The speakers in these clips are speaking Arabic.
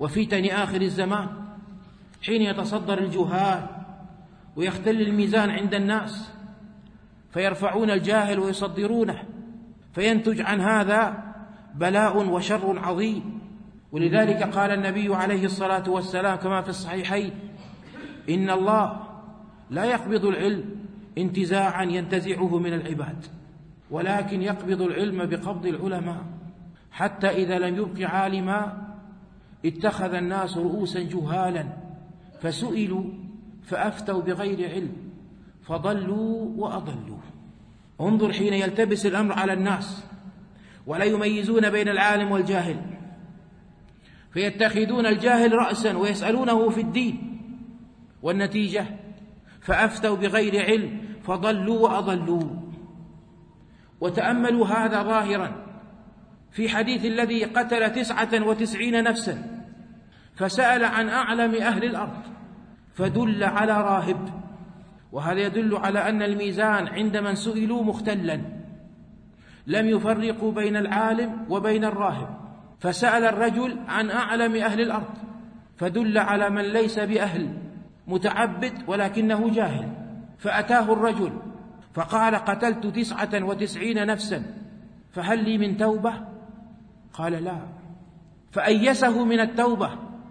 وفتن آخر الزمان، حين يتصدر الجهال ويختل الميزان عند الناس فيرفعون الجاهل ويصدرونه، فينتج عن هذا بلاء وشر عظيم. ولذلك قال النبي عليه الصلاة والسلام كما في الصحيحين: إن الله لا يقبض العلم انتزاعا ينتزعه من العباد، ولكن يقبض العلم بقبض العلماء، حتى إذا لم يبق عالما اتخذ الناس رؤوسا جهالا فسئلوا فأفتوا بغير علم فضلوا وأضلوا. انظر حين يلتبس الأمر على الناس ولا يميزون بين العالم والجاهل، فيتخذون الجاهل رأسا ويسألونه في الدين، والنتيجة فأفتوا بغير علم فضلوا وأضلوا. وتأملوا هذا ظاهرا في حديث الذي قتل 99 نفسا فسأل عن أعلم أهل الأرض فدل على راهب، وهذا يدل على أن الميزان عند من سئلوا مختلا، لم يفرقوا بين العالم وبين الراهب، فسأل الرجل عن أعلم أهل الأرض فدل على من ليس بأهل، متعبد ولكنه جاهل. فأتاه الرجل فقال: قتلت 99 نفسا فهل لي من توبة؟ قال: لا. فأيسه من التوبة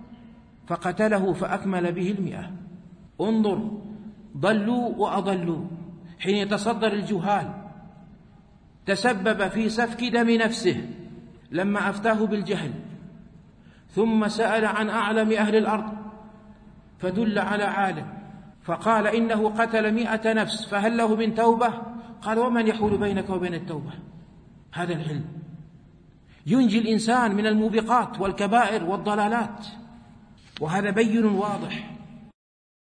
فقتله فأكمل به 100. انظر، ضلوا وأضلوا. حين يتصدر الجهال تسبب في سفك دم نفسه لما أفتاه بالجهل، ثم سأل عن أعلم أهل الأرض فدل على عالم فقال إنه قتل 100 نفس فهل له من توبة؟ قال: ومن يحول بينك وبين التوبة؟ هذا العلم ينجي الإنسان من الموبقات والكبائر والضلالات، وهذا بين واضح.